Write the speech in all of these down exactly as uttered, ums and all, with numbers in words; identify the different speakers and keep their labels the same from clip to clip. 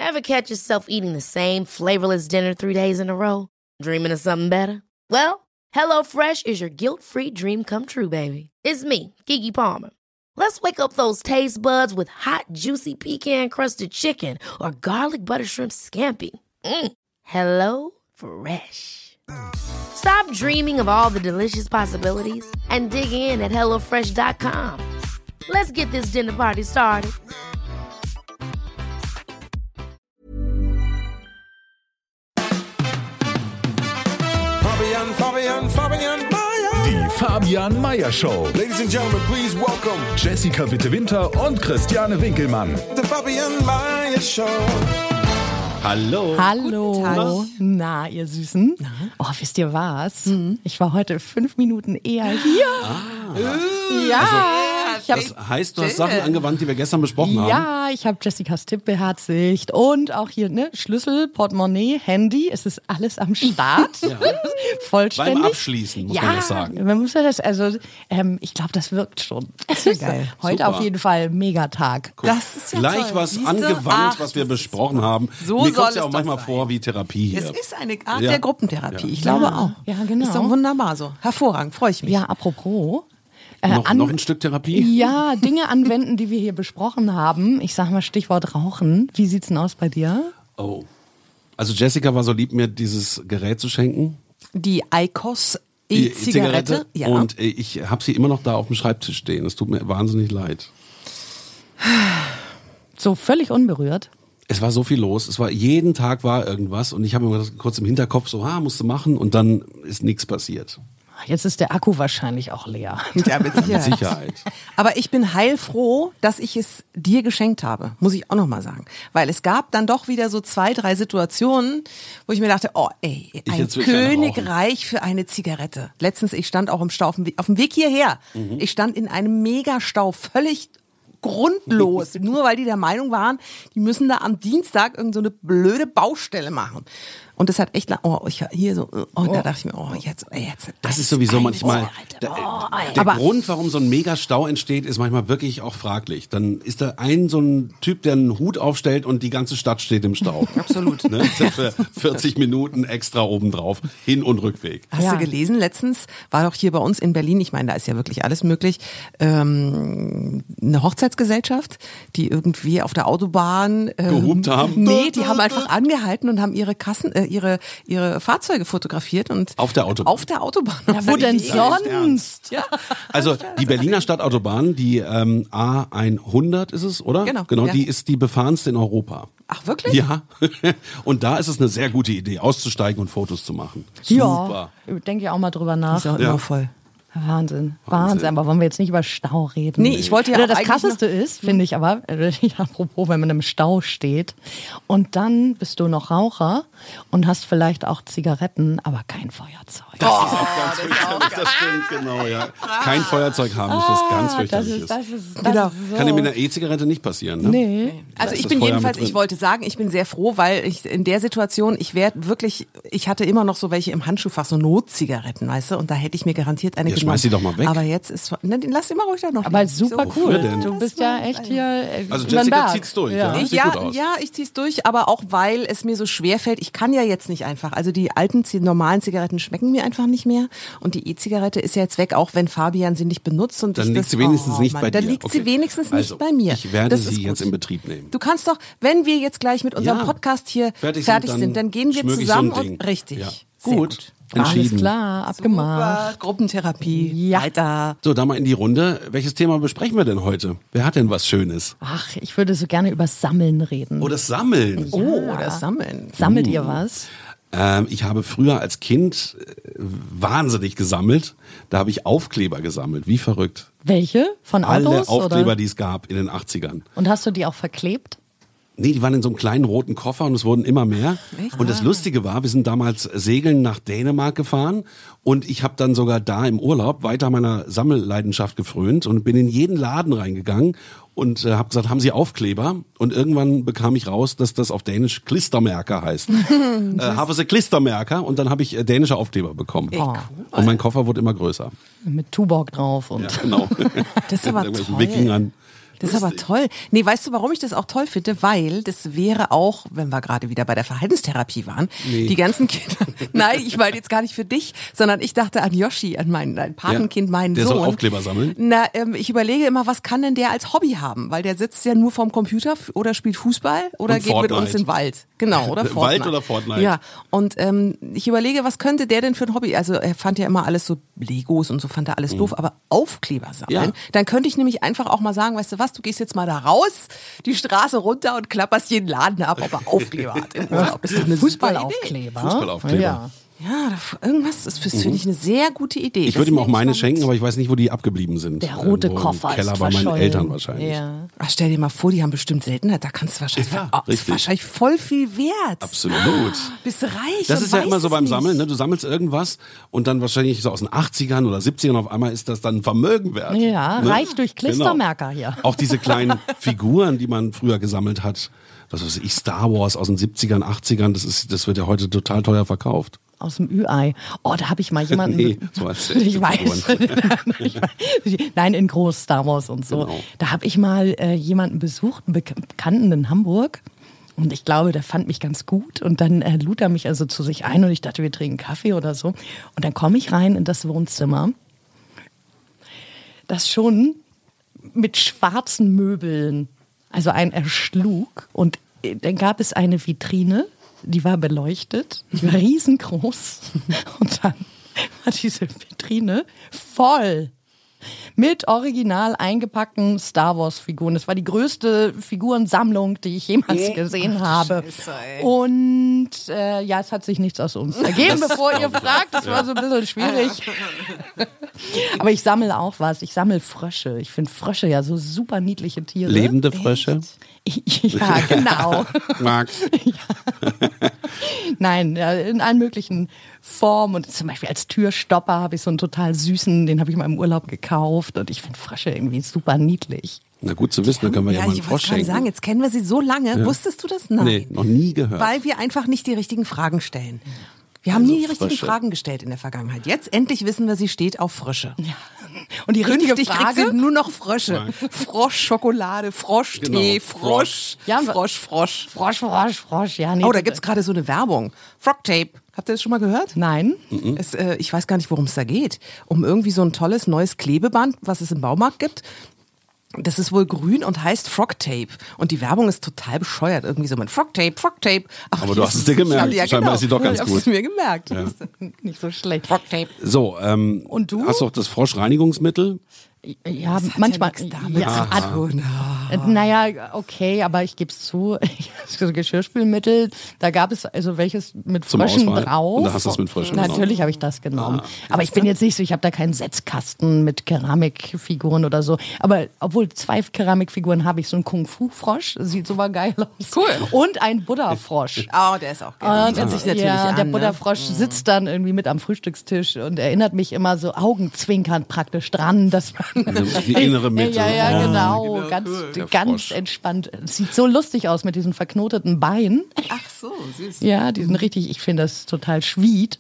Speaker 1: Ever catch yourself eating the same flavorless dinner three days in a row? Dreaming of something better? Well, HelloFresh is your guilt-free dream come true, baby. It's me, Keke Palmer. Let's wake up those taste buds with hot, juicy pecan-crusted chicken or garlic butter shrimp scampi. Mm. Hello Fresh. Stop dreaming of all the delicious possibilities and dig in at hello fresh dot com. Let's get this dinner party started.
Speaker 2: Fabian, Fabian, Fabian Meyer.
Speaker 3: Die Fabian Meyer Show.
Speaker 2: Ladies and gentlemen, please welcome
Speaker 3: Jessica Witte-Winter und Christiane Winkelmann.
Speaker 2: the Fabian Meyer Show.
Speaker 4: Hallo.
Speaker 5: Hallo. Na, ihr Süßen. Oh, wisst ihr was? Mhm. Ich war heute fünf Minuten eher hier.
Speaker 4: Ah.
Speaker 5: Ja.
Speaker 4: Also,
Speaker 5: ich hab,
Speaker 4: das heißt, du hast Sachen angewandt, die wir gestern besprochen haben?
Speaker 5: ja, ich habe Jessicas Tipp beherzigt und auch hier ne Schlüssel, Portemonnaie, Handy. Es ist alles am Start.
Speaker 4: Ja.
Speaker 5: Vollständig.
Speaker 4: Beim Abschließen, muss
Speaker 5: ja,
Speaker 4: man das sagen.
Speaker 5: Man muss ja das, also ähm, ich glaube, das wirkt schon. Das ist geil. Heute
Speaker 4: Super.
Speaker 5: auf jeden Fall Megatag.
Speaker 6: Das ist ja
Speaker 4: Gleich
Speaker 6: toll.
Speaker 4: was
Speaker 6: Siehste?
Speaker 4: angewandt,
Speaker 6: Ach,
Speaker 4: was wir
Speaker 6: das ist-
Speaker 4: besprochen haben.
Speaker 6: So
Speaker 4: Mir
Speaker 6: soll
Speaker 4: kommt ja
Speaker 6: es
Speaker 4: auch
Speaker 6: doch
Speaker 4: manchmal
Speaker 6: sein.
Speaker 4: vor wie Therapie hier.
Speaker 6: Es ist eine Art
Speaker 4: Ja.
Speaker 6: der Gruppentherapie.
Speaker 4: Ja.
Speaker 6: Ich glaube
Speaker 5: Ja.
Speaker 6: auch.
Speaker 5: Ja, genau.
Speaker 6: Ist doch wunderbar so. Hervorragend, freue ich mich.
Speaker 5: Ja, apropos. Äh,
Speaker 4: noch,
Speaker 5: an-
Speaker 4: noch ein Stück Therapie?
Speaker 5: Ja, Dinge anwenden, die wir hier besprochen haben. Ich sag mal Stichwort Rauchen. Wie sieht's denn aus bei dir?
Speaker 4: Oh. Also Jessica war so lieb, mir dieses Gerät zu schenken.
Speaker 6: Die Eikos
Speaker 4: Die
Speaker 6: E-Zigarette. Ja.
Speaker 4: Und äh, ich habe sie immer noch da auf dem Schreibtisch stehen. Es tut mir wahnsinnig leid.
Speaker 5: So völlig unberührt.
Speaker 4: Es war so viel los. Es war jeden Tag war irgendwas und ich habe mir das kurz im Hinterkopf so, ah, musst du machen und dann ist nichts passiert.
Speaker 5: Jetzt ist der Akku wahrscheinlich auch leer.
Speaker 6: Ja, mit
Speaker 4: Mit
Speaker 6: Sicherheit.
Speaker 4: Sicherheit.
Speaker 6: Aber ich bin heilfroh, dass ich es dir geschenkt habe, muss ich auch noch mal sagen. Weil es gab dann doch wieder so zwei, drei Situationen, wo ich mir dachte, oh ey, ein
Speaker 4: jetzt will ich eine
Speaker 6: Königreich für eine Zigarette. Letztens, ich stand auch im Stau auf dem Weg, auf dem Weg hierher.
Speaker 4: Mhm.
Speaker 6: Ich stand in einem Megastau, völlig grundlos, nur weil die der Meinung waren, die müssen da am Dienstag irgend so eine blöde Baustelle machen. Und das hat echt, lang- oh, ich hier so, oh, da dachte ich mir, oh, jetzt, jetzt.
Speaker 4: Das ist sowieso
Speaker 6: eine
Speaker 4: manchmal,
Speaker 6: Zigarette.
Speaker 4: der,
Speaker 6: Oh,
Speaker 4: der
Speaker 5: Aber-
Speaker 4: Grund, warum so ein Megastau entsteht, ist manchmal wirklich auch fraglich. Dann ist da ein so ein Typ, der einen Hut aufstellt und die ganze Stadt steht im Stau.
Speaker 6: Absolut.
Speaker 4: Ne? Für vierzig Minuten extra obendrauf, Hin- und Rückweg.
Speaker 6: Hast
Speaker 5: Ja.
Speaker 6: du gelesen, letztens war doch hier bei uns in Berlin, ich meine, da ist ja wirklich alles möglich, ähm, eine Hochzeitsgesellschaft, die irgendwie auf der Autobahn ähm,
Speaker 4: Gehupt haben?
Speaker 6: Nee, die haben einfach angehalten und haben ihre Kassen, äh, ihre ihre Fahrzeuge fotografiert und
Speaker 4: Auf der Autobahn?
Speaker 6: Auf der Autobahn.
Speaker 5: Ja, wo denn
Speaker 6: Ja,
Speaker 5: sonst?
Speaker 6: Ja.
Speaker 4: Also die Berliner Stadtautobahn, die ähm, A hundert ist es, oder?
Speaker 6: Genau,
Speaker 4: Genau,
Speaker 6: ja.
Speaker 4: die ist die befahrenste in Europa.
Speaker 6: Ach, wirklich?
Speaker 4: Ja. Und da ist es eine sehr gute Idee, auszusteigen und Fotos zu machen.
Speaker 5: Ja,
Speaker 4: Super.
Speaker 5: denke ich auch mal drüber nach.
Speaker 6: Ist auch
Speaker 4: Ja.
Speaker 6: immer voll.
Speaker 5: Wahnsinn, Wahnsinn. Aber wollen wir jetzt nicht über Stau reden?
Speaker 6: Nee, ich wollte ja
Speaker 5: Oder
Speaker 6: auch
Speaker 5: das
Speaker 6: eigentlich
Speaker 5: Krasseste ist, finde ich aber, äh, apropos, wenn man im Stau steht und dann bist du noch Raucher und hast vielleicht auch Zigaretten, aber kein Feuerzeug.
Speaker 4: Das ist auch ganz fürchterlich, das stimmt, genau, ja. Kein Feuerzeug haben, ist was ganz
Speaker 5: das
Speaker 4: fürchterliches.
Speaker 5: ist, das ist, das
Speaker 6: Genau.
Speaker 5: ist so.
Speaker 4: Kann dir mit einer E-Zigarette nicht passieren, ne?
Speaker 5: Nee.
Speaker 6: Also
Speaker 4: Da ist
Speaker 6: ich
Speaker 4: das
Speaker 6: bin
Speaker 4: Feuer
Speaker 6: jedenfalls,
Speaker 4: mit drin.
Speaker 6: ich wollte sagen, ich bin sehr froh, weil ich in der Situation, ich werde wirklich, ich hatte immer noch so welche im Handschuhfach, so Notzigaretten, weißt du, und da hätte ich mir garantiert eine
Speaker 4: Ja,
Speaker 6: genommen.
Speaker 4: schmeiß die doch mal weg.
Speaker 6: Aber jetzt ist, ne, den lass die mal ruhig da noch.
Speaker 5: Aber
Speaker 6: liegen.
Speaker 5: super
Speaker 6: So.
Speaker 5: cool.
Speaker 4: denn?
Speaker 5: Du bist ja echt hier. äh,
Speaker 4: Also
Speaker 5: übern
Speaker 4: Jessica
Speaker 5: Berg.
Speaker 4: zieht's durch, ja?
Speaker 6: Ich,
Speaker 4: Sieht
Speaker 6: ja,
Speaker 4: gut aus.
Speaker 6: ja, ich zieh's durch, aber auch weil es mir so schwer fällt. Ich kann ja jetzt nicht einfach. Also die alten, die normalen Zigaretten schmecken mir einfach nicht mehr. Und die E-Zigarette ist ja jetzt weg, auch wenn Fabian sie nicht benutzt. Und
Speaker 4: Dann
Speaker 6: ich
Speaker 4: liegt
Speaker 6: das,
Speaker 4: sie wenigstens
Speaker 6: oh,
Speaker 4: nicht
Speaker 6: Mann,
Speaker 4: bei
Speaker 6: Dann
Speaker 4: dir.
Speaker 6: liegt
Speaker 4: Okay.
Speaker 6: sie wenigstens
Speaker 4: Also,
Speaker 6: nicht bei mir.
Speaker 4: ich werde
Speaker 6: das
Speaker 4: sie
Speaker 6: ist
Speaker 4: jetzt
Speaker 6: gut.
Speaker 4: in Betrieb nehmen.
Speaker 6: Du kannst doch, wenn wir jetzt gleich mit unserem
Speaker 4: Ja.
Speaker 6: Podcast hier
Speaker 4: Fertig
Speaker 6: fertig,
Speaker 4: sind,
Speaker 6: sind,
Speaker 4: dann
Speaker 6: dann gehen wir
Speaker 4: schmög ich
Speaker 6: zusammen
Speaker 4: so ein Ding.
Speaker 6: und richtig.
Speaker 4: Ja.
Speaker 6: Sehr
Speaker 4: Gut.
Speaker 5: Alles
Speaker 4: Entschieden.
Speaker 5: klar, abgemacht.
Speaker 6: Super, Gruppentherapie.
Speaker 5: Ja.
Speaker 6: Weiter.
Speaker 4: So, da mal in die Runde. Welches Thema besprechen wir denn heute? Wer hat denn was Schönes?
Speaker 5: Ach, ich würde so gerne über Sammeln reden.
Speaker 4: Oh, das Sammeln.
Speaker 6: Oh, das Sammeln.
Speaker 5: Sammelt ihr was?
Speaker 4: Ähm, ich habe früher als Kind äh, wahnsinnig gesammelt. Da habe ich Aufkleber gesammelt. Wie verrückt.
Speaker 5: Welche? Von
Speaker 4: Alle
Speaker 5: Autos?
Speaker 4: Aufkleber,
Speaker 5: oder?
Speaker 4: die es gab in den achtzigern.
Speaker 5: Und hast du die auch verklebt?
Speaker 4: Nee, die waren in so einem kleinen roten Koffer und es wurden immer mehr.
Speaker 6: Echt?
Speaker 4: Und das Lustige war, wir sind damals segeln nach Dänemark gefahren und ich habe dann sogar da im Urlaub weiter meiner Sammelleidenschaft gefrönt und bin in jeden Laden reingegangen und äh, habe gesagt, haben Sie Aufkleber? Und irgendwann bekam ich raus, dass das auf Dänisch Klistermerker heißt. äh, habe sie Klistermerker und dann habe ich äh, dänische Aufkleber bekommen.
Speaker 5: Oh.
Speaker 4: Und mein Koffer wurde immer größer.
Speaker 5: Mit Tuborg drauf und
Speaker 4: Ja, genau.
Speaker 6: Das ist aber
Speaker 4: Irgendwelchen
Speaker 6: toll.
Speaker 4: Wikingern.
Speaker 6: Das ist aber toll. Nee, weißt du, warum ich das auch toll finde? Weil das wäre auch, wenn wir gerade wieder bei der Verhaltenstherapie waren,
Speaker 4: Nee.
Speaker 6: die ganzen Kinder. Nein, ich meine jetzt gar nicht für dich, sondern ich dachte an Yoshi, an mein ein Patenkind,
Speaker 4: Ja,
Speaker 6: meinen
Speaker 4: der
Speaker 6: Sohn.
Speaker 4: soll Aufkleber sammeln?
Speaker 6: Na, ähm, ich überlege immer, was kann denn der als Hobby haben? Weil der sitzt ja nur vorm Computer f- oder spielt Fußball oder
Speaker 4: Und
Speaker 6: geht mit uns
Speaker 4: Fortnite.
Speaker 6: in den Wald. Genau, oder Fortnite.
Speaker 4: Wald oder Fortnite?
Speaker 6: Ja, und ähm, ich überlege, was könnte der denn für ein Hobby? Also er fand ja immer alles so Legos und so, fand er alles doof, aber Aufkleber sammeln.
Speaker 4: Ja.
Speaker 6: Dann könnte ich nämlich einfach auch mal sagen, weißt du was, du gehst jetzt mal da raus, die Straße runter und klapperst jeden Laden ab, ob er Aufkleber hat im Urlaub. Das ist doch eine super Idee.
Speaker 5: Fußballaufkleber.
Speaker 4: Fußballaufkleber.
Speaker 5: Ja.
Speaker 6: Ja, da- irgendwas, das finde ich eine sehr gute Idee.
Speaker 4: Ich
Speaker 6: Das
Speaker 4: würde ihm auch
Speaker 6: nehme ich
Speaker 4: meine
Speaker 6: mal mit.
Speaker 4: schenken, aber ich weiß nicht, wo die abgeblieben sind.
Speaker 5: Der rote
Speaker 4: Irgendwo
Speaker 5: Koffer
Speaker 4: im Keller
Speaker 5: ist
Speaker 4: bei meinen
Speaker 5: verschollen.
Speaker 4: Eltern wahrscheinlich.
Speaker 5: Ja.
Speaker 6: Ach, stell dir mal vor, die haben bestimmt Seltenheit, da kannst du wahrscheinlich,
Speaker 4: Ja,
Speaker 6: oh, das ist
Speaker 4: richtig.
Speaker 6: wahrscheinlich voll viel wert.
Speaker 4: Absolut.
Speaker 6: Bist reich.
Speaker 4: Das
Speaker 6: und
Speaker 4: ist ja
Speaker 6: weißt
Speaker 4: immer so
Speaker 6: es
Speaker 4: beim
Speaker 6: nicht.
Speaker 4: Sammeln, ne? Du sammelst irgendwas und dann wahrscheinlich so aus den achtzigern oder siebzigern auf einmal ist das dann ein Vermögen wert.
Speaker 5: Ja,
Speaker 4: ne?
Speaker 5: reich durch Klistermerker
Speaker 4: Genau.
Speaker 5: hier.
Speaker 4: Auch diese kleinen Figuren, die man früher gesammelt hat. Was weiß ich, Star Wars aus den siebzigern, achtzigern, das ist, das wird ja heute total teuer verkauft.
Speaker 5: Aus dem Ü-Ei. Oh, da habe ich mal jemanden.
Speaker 4: Nee, so als
Speaker 5: ich
Speaker 4: echte
Speaker 5: weiß. Ich weiß. Nein, in groß Star Wars und so.
Speaker 4: Genau.
Speaker 5: Da habe ich mal äh, jemanden besucht, einen Bek- Bekannten in Hamburg. Und ich glaube, der fand mich ganz gut. Und dann äh, lud er mich also zu sich ein und ich dachte, wir trinken Kaffee oder so. Und dann komme ich rein in das Wohnzimmer, das schon mit schwarzen Möbeln, also ein erschlug. Und äh, dann gab es eine Vitrine, die war beleuchtet, die war riesengroß. Und dann war diese Vitrine voll mit original eingepackten Star Wars Figuren. Das war die größte Figurensammlung, die ich jemals gesehen habe.
Speaker 6: Scheiße, ey.
Speaker 5: Und äh, ja, es hat sich nichts aus uns ergeben, bevor ihr fragt. Das war so ein bisschen schwierig. Aber ich sammle auch was. Ich sammle Frösche. Ich finde Frösche ja so super niedliche Tiere.
Speaker 4: Lebende Frösche.
Speaker 5: Ja, genau.
Speaker 4: Max.
Speaker 5: Nein, ja, in allen möglichen Formen. Und zum Beispiel als Türstopper habe ich so einen total süßen, den habe ich mal im Urlaub gekauft. Und ich finde Frösche irgendwie super niedlich.
Speaker 4: Na gut zu wissen, dann können wir ja,
Speaker 6: Ja,
Speaker 4: mal einen
Speaker 6: ich wollte
Speaker 4: Frosch
Speaker 6: gerade
Speaker 4: schenken.
Speaker 6: sagen, jetzt kennen wir sie so lange. Wusstest du das? Nein.
Speaker 4: Nee, noch nie gehört.
Speaker 6: Weil wir einfach nicht die richtigen Fragen stellen. Wir haben nie die richtigen
Speaker 4: Frösche.
Speaker 6: Fragen gestellt in der Vergangenheit. Jetzt endlich wissen wir, sie steht auf Frösche.
Speaker 5: Und die richtige
Speaker 6: Künftig kriegt sie
Speaker 5: Frage,
Speaker 6: nur noch Frösche. Froschschokolade, Froschtee,
Speaker 4: Genau,
Speaker 6: Frosch,
Speaker 5: Ja,
Speaker 6: Frosch, Frosch.
Speaker 5: Frosch, Frosch, Frosch, ja. Nee,
Speaker 6: Oh, da gibt's gerade so eine Werbung. Frogtape. Habt ihr das schon mal gehört?
Speaker 5: Nein.
Speaker 6: Es, äh, ich weiß gar nicht, worum es da geht. Um irgendwie so ein tolles neues Klebeband, was es im Baumarkt gibt. Das ist wohl grün und heißt Frogtape. Und die Werbung ist total bescheuert. Irgendwie so mit Frogtape, Frogtape.
Speaker 4: Aber du hast es dir gemerkt.
Speaker 6: Ja,
Speaker 4: Scheinbar
Speaker 6: genau.
Speaker 4: ist sie doch ganz
Speaker 6: ich
Speaker 4: gut.
Speaker 6: hab's mir gemerkt.
Speaker 5: Nicht so schlecht.
Speaker 6: Frogtape.
Speaker 4: So, ähm,
Speaker 5: Und du?
Speaker 4: hast du auch das Froschreinigungsmittel?
Speaker 5: Ja,
Speaker 6: Das hat
Speaker 5: manchmal.
Speaker 6: ja nichts damit
Speaker 5: ja,
Speaker 6: zu tun.
Speaker 5: Äh, Naja, okay, aber ich gebe es zu, so Geschirrspülmittel, da gab es also welches mit
Speaker 4: Zum
Speaker 5: Fröschen
Speaker 4: Auswahl.
Speaker 5: drauf.
Speaker 4: Und da hast du es mit Fröschen genommen.
Speaker 5: Natürlich habe ich das genommen. Aber ich bin jetzt nicht so, ich habe da keinen Setzkasten mit Keramikfiguren oder so. Aber obwohl zwei Keramikfiguren habe ich, so einen Kung-Fu-Frosch, sieht super geil aus.
Speaker 6: Cool.
Speaker 5: Und ein Buddha-Frosch.
Speaker 6: Oh, der ist auch geil.
Speaker 5: Und,
Speaker 6: Hört sich natürlich
Speaker 5: ja,
Speaker 6: an,
Speaker 5: der
Speaker 6: ne?
Speaker 5: Buddha-Frosch sitzt dann irgendwie mit am Frühstückstisch und erinnert mich immer so augenzwinkernd praktisch dran, dass man
Speaker 4: Die innere Mitte.
Speaker 5: Ja, ja,
Speaker 4: Oh.
Speaker 5: genau, ganz,
Speaker 4: Der
Speaker 5: ganz
Speaker 4: Frosch.
Speaker 5: entspannt. Sieht so lustig aus mit diesen verknoteten Beinen.
Speaker 6: Ach so, süß.
Speaker 5: Ja, die sind richtig, ich finde das total sweet.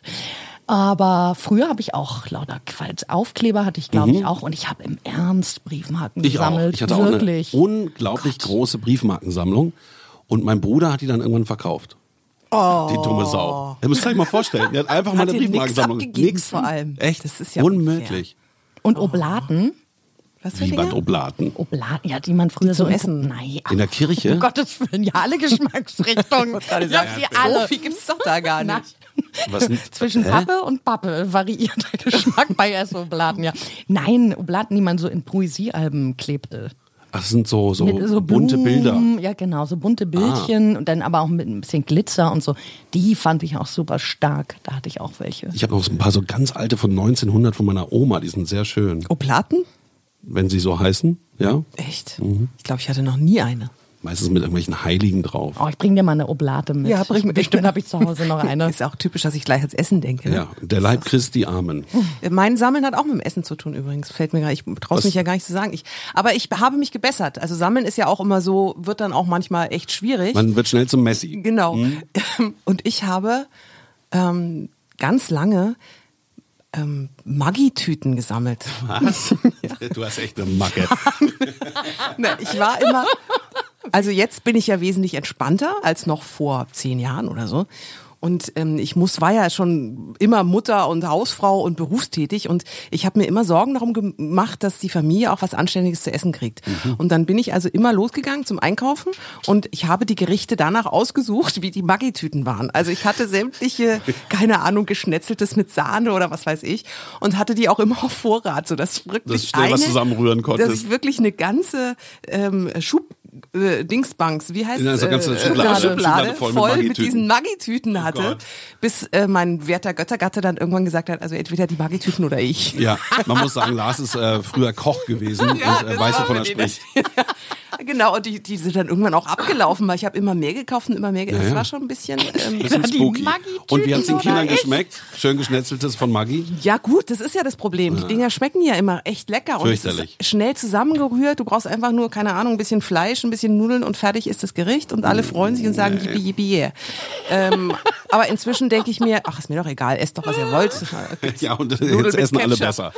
Speaker 5: Aber früher habe ich auch lauter Quatsch. Aufkleber hatte ich, glaube ich, auch. Und ich habe im Ernst Briefmarken
Speaker 4: Mhm. Ich auch.
Speaker 5: gesammelt.
Speaker 4: Ich hatte
Speaker 5: Wirklich.
Speaker 4: auch eine unglaublich große Briefmarkensammlung und mein Bruder hat die dann irgendwann verkauft. Oh. Die dumme Sau. Ihr müsst euch mal vorstellen, der hat einfach mal
Speaker 6: Hat
Speaker 4: eine
Speaker 6: dir nix
Speaker 4: Briefmarkensammlung.
Speaker 6: abgegeben
Speaker 4: Nix.
Speaker 6: vor allem.
Speaker 4: Echt?
Speaker 6: Das ist ja
Speaker 4: unmöglich.
Speaker 5: Und Oblaten.
Speaker 6: Was für
Speaker 4: Wie bei
Speaker 6: Dinger?
Speaker 4: Oblaten.
Speaker 5: Oblaten, ja, die man früher so
Speaker 6: zum
Speaker 5: in-
Speaker 6: Essen.
Speaker 5: Nein.
Speaker 4: In der Kirche?
Speaker 5: Um Gottes Willen, ja, alle Geschmacksrichtungen.
Speaker 6: Ich gerade
Speaker 5: Ich hab
Speaker 6: sagen,
Speaker 5: die alle.
Speaker 6: So viel gibt's doch da gar
Speaker 5: Na,
Speaker 6: nicht.
Speaker 4: Was denn?
Speaker 5: Zwischen
Speaker 4: Hä?
Speaker 5: Pappe und Pappe variiert der Geschmack bei Essoblaten, ja. Nein, Oblaten, die man so in Poesiealben klebte.
Speaker 4: Ach, das sind so, so,
Speaker 5: Mit so
Speaker 4: bunte Bilder.
Speaker 5: Blumen, ja genau, so bunte Bildchen und dann aber auch mit ein bisschen Glitzer und so. Die fand ich auch super stark. Da hatte ich auch welche.
Speaker 4: Ich habe noch so ein paar so ganz alte von neunzehnhundert von meiner Oma, die sind sehr schön.
Speaker 6: Oblaten?
Speaker 4: Wenn sie so heißen, ja.
Speaker 6: Echt? Ich glaube, ich hatte noch nie eine.
Speaker 4: Meistens mit irgendwelchen Heiligen drauf.
Speaker 5: Oh, ich bring dir mal eine Oblate mit.
Speaker 6: Ja, bring mit.
Speaker 5: Bestimmt habe ich zu Hause noch eine.
Speaker 6: Ist auch typisch, dass ich gleich ans Essen denke. Ne?
Speaker 4: Ja, der Leib Christi, Amen.
Speaker 6: Mein Sammeln hat auch mit dem Essen zu tun übrigens. Fällt mir gar nicht, ich traue
Speaker 4: Was?
Speaker 6: mich ja gar nicht zu sagen. Ich, aber ich habe mich gebessert. Also Sammeln ist ja auch immer so, wird dann auch manchmal echt schwierig.
Speaker 4: Man wird schnell zum Messi.
Speaker 6: Genau. Und ich habe ähm, ganz lange ähm, Maggi-Tüten gesammelt.
Speaker 4: Was?
Speaker 6: Ja.
Speaker 4: Du hast echt eine Macke.
Speaker 6: Na, ich war immer, also jetzt bin ich ja wesentlich entspannter als noch vor zehn Jahren oder so. Und ähm, ich muss war ja schon immer Mutter und Hausfrau und berufstätig und ich habe mir immer Sorgen darum gemacht, dass die Familie auch was Anständiges zu essen kriegt. Mhm. Und dann bin ich also immer losgegangen zum Einkaufen und ich habe die Gerichte danach ausgesucht, wie die Maggi-Tüten waren. Also ich hatte sämtliche, keine Ahnung, Geschnetzeltes mit Sahne oder was weiß ich und hatte die auch immer auf Vorrat, sodass wirklich
Speaker 4: Dass schnell
Speaker 6: eine,
Speaker 4: was zusammenrühren konntest.
Speaker 6: dass ich wirklich eine ganze ähm, Schub Äh, Dingsbanks, wie heißt
Speaker 4: Ja,
Speaker 6: es?
Speaker 4: so ganze
Speaker 6: Äh,
Speaker 4: Schublade,
Speaker 6: Schublade,
Speaker 4: Schublade voll
Speaker 6: voll,
Speaker 4: mit
Speaker 6: mit,
Speaker 4: Maggi-Tüten.
Speaker 6: diesen Maggi-Tüten hatte,
Speaker 4: Gott.
Speaker 6: bis äh, mein werter Göttergatte dann irgendwann gesagt hat, also entweder die Maggi-Tüten oder ich.
Speaker 4: Ja, man muss sagen, Lars ist äh, früher Koch gewesen
Speaker 6: Ja,
Speaker 4: und äh,
Speaker 6: das
Speaker 4: weiß,
Speaker 6: war
Speaker 4: wovon er
Speaker 6: für den-
Speaker 4: spricht.
Speaker 6: Genau, und die, die sind dann irgendwann auch abgelaufen, weil ich habe immer mehr gekauft und immer mehr gekauft.
Speaker 4: Ja,
Speaker 6: Das
Speaker 4: ja.
Speaker 6: war schon ein bisschen... Ähm,
Speaker 4: Bisschen
Speaker 5: die
Speaker 4: spooky.
Speaker 5: Maggi-Tüten
Speaker 4: Und wie hat's den
Speaker 5: oder
Speaker 4: Kindern
Speaker 5: ich?
Speaker 4: geschmeckt? Schön geschnetzeltes von Maggi?
Speaker 6: ja gut, das ist ja das Problem. Die Dinger schmecken ja immer echt lecker. Und es
Speaker 4: Fürchterlich.
Speaker 6: ist schnell zusammengerührt. Du brauchst einfach nur, keine Ahnung, ein bisschen Fleisch, ein bisschen Nudeln und fertig ist das Gericht. Und alle freuen sich und sagen, yippie, yippie, yeah. ähm, aber inzwischen denke ich mir, ach, ist mir doch egal, esst doch, was ihr wollt.
Speaker 4: Ja, und
Speaker 6: Nudeln
Speaker 4: jetzt
Speaker 6: mit
Speaker 4: essen alle
Speaker 6: Ketchup.
Speaker 4: besser.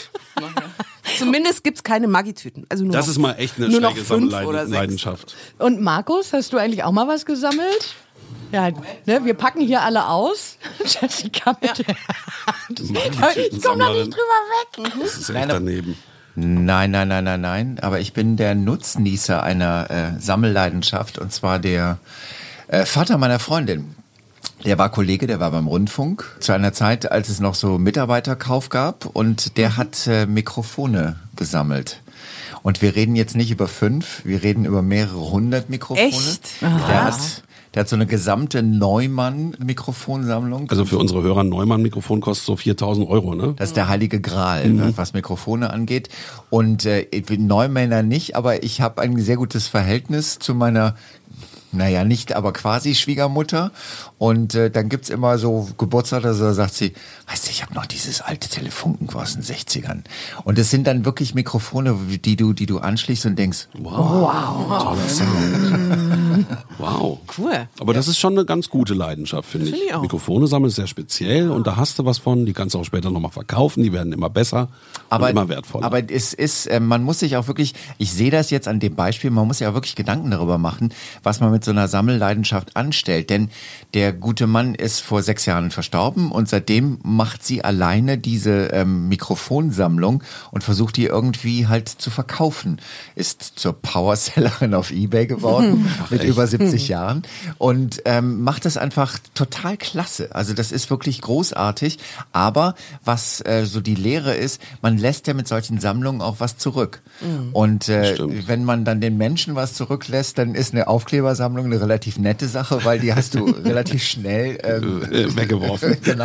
Speaker 6: Zumindest gibt's keine Maggi-Tüten. Also nur
Speaker 4: Das
Speaker 6: noch,
Speaker 4: ist mal echt eine
Speaker 6: nur noch
Speaker 4: schräge
Speaker 6: fünf oder sechs.
Speaker 4: Sammelleidenschaft.
Speaker 5: Und Markus, hast du eigentlich auch mal was gesammelt? Ja, ne, wir packen hier alle aus. Jessica mit der Hand. Ich komme noch nicht drüber weg.
Speaker 4: Das ist echt
Speaker 7: Nein,
Speaker 4: daneben.
Speaker 7: Nein, nein, nein, nein, nein. Aber ich bin der Nutznießer einer äh, Sammelleidenschaft und zwar der äh, Vater meiner Freundin. Der war Kollege, der war beim Rundfunk zu einer Zeit, als es noch so Mitarbeiterkauf gab und der hat äh, Mikrofone gesammelt. Und wir reden jetzt nicht über fünf, wir reden über mehrere hundert Mikrofone.
Speaker 6: Echt?
Speaker 7: Der hat, der hat so eine gesamte Neumann-Mikrofonsammlung.
Speaker 4: Also für unsere Hörer, ein Neumann-Mikrofon kostet so viertausend Euro, ne?
Speaker 7: Das ist der heilige Gral, was Mikrofone angeht. Und äh, ich bin Neumänner nicht, aber ich habe ein sehr gutes Verhältnis zu meiner, naja, nicht, aber quasi Schwiegermutter. Und äh, dann gibt's immer so Geburtstag, da sagt sie, weißt du, ich habe noch dieses alte Telefunken aus den sechzigern. Und es sind dann wirklich Mikrofone, die du, die du anschließt und denkst,
Speaker 4: Wow. Toller Sound. Wow.
Speaker 6: Cool.
Speaker 4: Aber das ist schon eine ganz gute Leidenschaft, finde ich.
Speaker 6: Finde ich auch.
Speaker 4: Mikrofone sammeln ist sehr speziell und da hast du was von. Die kannst du auch später nochmal verkaufen. Die werden immer besser
Speaker 7: aber,
Speaker 4: und immer wertvoller.
Speaker 7: Aber es ist, äh, man muss sich auch wirklich, ich sehe das jetzt an dem Beispiel, man muss sich auch wirklich Gedanken darüber machen, was man mit so einer Sammelleidenschaft anstellt. Denn der gute Mann ist vor sechs Jahren verstorben und seitdem macht sie alleine diese ähm, Mikrofonsammlung und versucht die irgendwie halt zu verkaufen. Ist zur Powersellerin auf eBay geworden mit über siebzig Jahren und ähm, macht das einfach total klasse. Also das ist wirklich großartig. Aber was äh, so die Lehre ist, man lässt ja mit solchen Sammlungen auch was zurück. Und äh,
Speaker 4: Stimmt.
Speaker 7: wenn man dann den Menschen was zurücklässt, dann ist eine Aufklebersammlung eine relativ nette Sache, weil die hast du relativ schnell ähm,
Speaker 4: äh, weggeworfen.
Speaker 7: genau.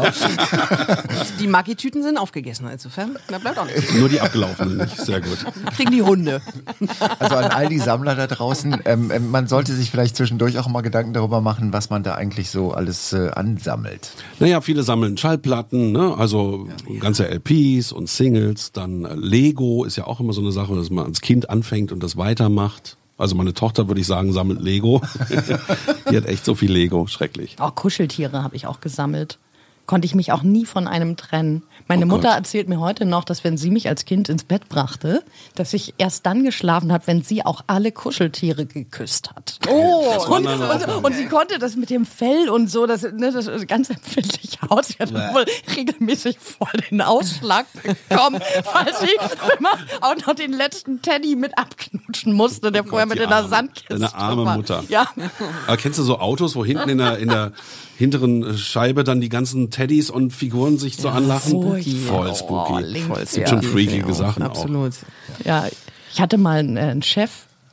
Speaker 6: Die Maggi-Tüten sind aufgegessen, insofern. Da bleibt auch nichts.
Speaker 4: Nur die abgelaufenen nicht. Sehr gut.
Speaker 6: Kriegen die Hunde.
Speaker 7: Also an all die Sammler da draußen, ähm, ähm, man sollte sich vielleicht zwischendurch auch mal Gedanken darüber machen, was man da eigentlich so alles äh, ansammelt.
Speaker 4: Naja, viele sammeln Schallplatten, ne? Also ganze L Ps und Singles. Dann äh, Lego ist ja auch immer so eine Sache, dass man als Kind anfängt und das weitermacht. Also meine Tochter, würde ich sagen, sammelt Lego. Die hat echt so viel Lego, schrecklich.
Speaker 5: Auch Kuscheltiere habe ich auch gesammelt. Konnte ich mich auch nie von einem trennen. Meine
Speaker 4: Oh
Speaker 5: Mutter
Speaker 4: Gott.
Speaker 5: erzählt mir heute noch, dass wenn sie mich als Kind ins Bett brachte, dass ich erst dann geschlafen habe, wenn sie auch alle Kuscheltiere geküsst hat. Oh,
Speaker 4: Das war
Speaker 5: und,
Speaker 4: dann
Speaker 5: und,
Speaker 4: auch-
Speaker 5: und sie konnte das mit dem Fell und so, das, ne, das ist ganz empfindlich aus. Sie hat wohl regelmäßig voll den Ausschlag bekommen, weil sie immer auch noch den letzten Teddy mit abknutschen musste, der vorher mit
Speaker 4: Die
Speaker 5: in der
Speaker 4: arme-
Speaker 5: Sandkiste
Speaker 4: Deine arme
Speaker 5: war.
Speaker 4: Mutter.
Speaker 5: Ja.
Speaker 4: Aber kennst du so Autos, wo hinten in der, in der hinteren Scheibe dann die ganzen Teddys und Figuren sich so anlachen?
Speaker 5: spooky.
Speaker 4: Voll spooky.
Speaker 5: Oh, links,
Speaker 4: Voll, es gibt
Speaker 5: ja.
Speaker 4: schon freakige Sachen auch.
Speaker 6: Absolut.
Speaker 5: Ja, ich hatte mal einen, äh, einen Chef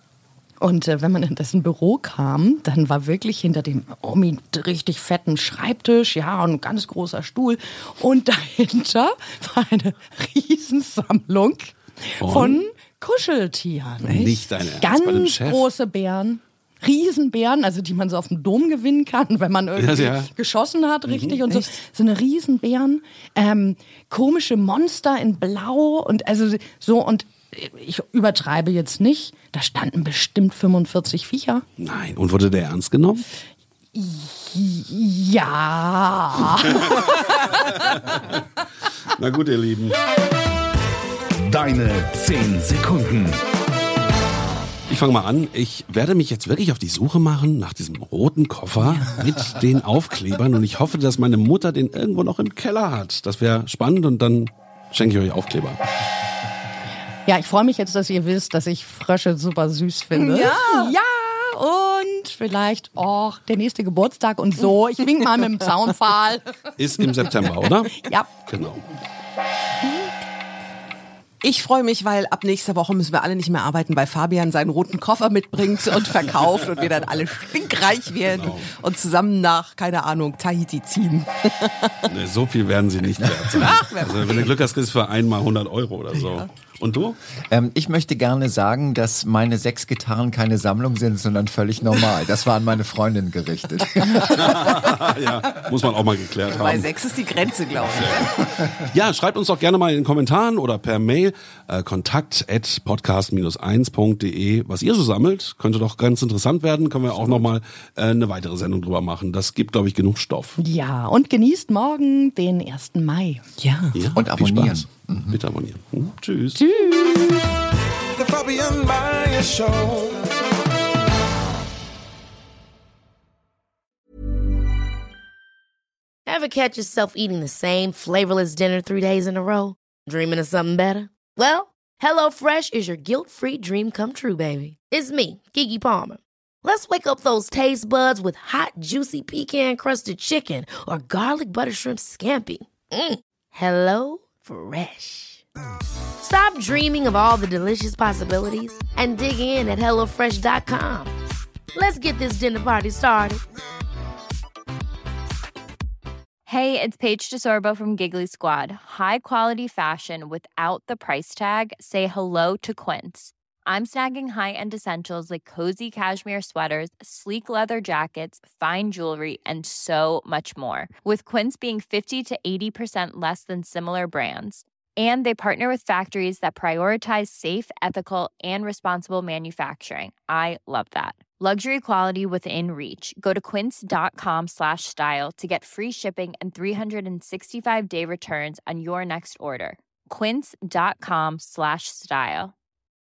Speaker 5: und äh, wenn man in dessen Büro kam, dann war wirklich hinter dem Omi richtig fetten Schreibtisch, ja, und ein ganz großer Stuhl und dahinter war eine Riesensammlung
Speaker 4: Von?
Speaker 5: von Kuscheltieren.
Speaker 4: Nicht dein Ernst,
Speaker 5: Ganz
Speaker 4: bei dem Chef?
Speaker 5: große Bären. Riesenbären, also die man so auf dem Dom gewinnen kann, wenn man irgendwie
Speaker 4: Ja, ja.
Speaker 5: geschossen hat, richtig und so. So eine Riesenbären, ähm, komische Monster in Blau und also so und ich übertreibe jetzt nicht, da standen bestimmt fünfundvierzig Viecher.
Speaker 4: Nein. Und wurde der ernst genommen?
Speaker 5: Ja.
Speaker 4: Na gut, ihr Lieben.
Speaker 3: Deine zehn Sekunden.
Speaker 4: Ich fange mal an. Ich werde mich jetzt wirklich auf die Suche machen nach diesem roten Koffer mit den Aufklebern und ich hoffe, dass meine Mutter den irgendwo noch im Keller hat. Das wäre spannend und dann schenke ich euch Aufkleber.
Speaker 5: Ja, ich freue mich jetzt, dass ihr wisst, dass ich Frösche super süß finde.
Speaker 6: Ja.
Speaker 5: Ja, und vielleicht auch der nächste Geburtstag und so. Ich wink mal mit dem Zaunpfahl.
Speaker 4: Ist im September, oder?
Speaker 5: Ja.
Speaker 4: Genau.
Speaker 6: Ich freue mich, weil ab nächster Woche müssen wir alle nicht mehr arbeiten, weil Fabian seinen roten Koffer mitbringt und verkauft und wir dann alle stinkreich werden
Speaker 4: Genau.
Speaker 6: und zusammen nach, keine Ahnung, Tahiti ziehen.
Speaker 4: Nee, so viel werden sie nicht wert sein.
Speaker 6: Ach, wer
Speaker 4: Also, wenn du Glück hast, kriegst du für einmal hundert Euro oder so. Ja. Und du?
Speaker 7: Ähm, ich möchte gerne sagen, dass meine sechs Gitarren keine Sammlung sind, sondern völlig normal. Das war an meine Freundin gerichtet.
Speaker 4: Ja, muss man auch mal geklärt
Speaker 6: Bei
Speaker 4: haben.
Speaker 6: sechs ist die Grenze, glaube ich.
Speaker 4: Ja, schreibt uns doch gerne mal in den Kommentaren oder per Mail äh, kontakt at podcast eins punkt de, was ihr so sammelt. Könnte doch ganz interessant werden. Können wir auch nochmal äh, eine weitere Sendung drüber machen. Das gibt, glaube ich, genug Stoff.
Speaker 5: Ja, und genießt morgen den ersten Mai.
Speaker 6: Ja.
Speaker 4: Ja,
Speaker 7: Und
Speaker 4: viel
Speaker 7: abonnieren.
Speaker 4: Spaß. Bitte abonnieren. Hm? Tschüss.
Speaker 5: Tschüss.
Speaker 2: The Fabian Meyer Show.
Speaker 1: Ever catch yourself eating the same flavorless dinner three days in a row? Dreaming of something better? Well, HelloFresh is your guilt-free dream come true, baby. It's me, Keke Palmer. Let's wake up those taste buds with hot, juicy pecan-crusted chicken or garlic butter shrimp scampi. Mm. Hello Fresh. Stop dreaming of all the delicious possibilities and dig in at hello fresh dot com. Let's get this dinner party started.
Speaker 8: Hey, it's Paige DeSorbo from Giggly Squad. High quality fashion without the price tag. Say hello to Quince. I'm snagging high-end essentials like cozy cashmere sweaters, sleek leather jackets, fine jewelry, and so much more. With Quince being fifty to eighty percent less than similar brands. And they partner with factories that prioritize safe, ethical, and responsible manufacturing. I love that. Luxury quality within reach. Go to quince.com slash style to get free shipping and three sixty-five day returns on your next order. Quince.com slash style.